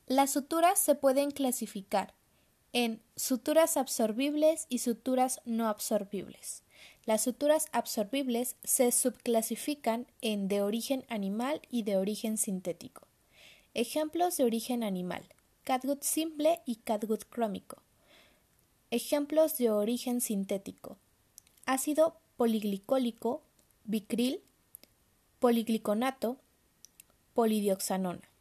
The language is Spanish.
Las suturas se pueden clasificar en suturas absorbibles y suturas no absorbibles. Las suturas absorbibles se subclasifican en de origen animal y de origen sintético. Ejemplos de origen animal: catgut simple y catgut crómico. Ejemplos de origen sintético: ácido poliglicólico, vicril, poligliconato, polidioxanona.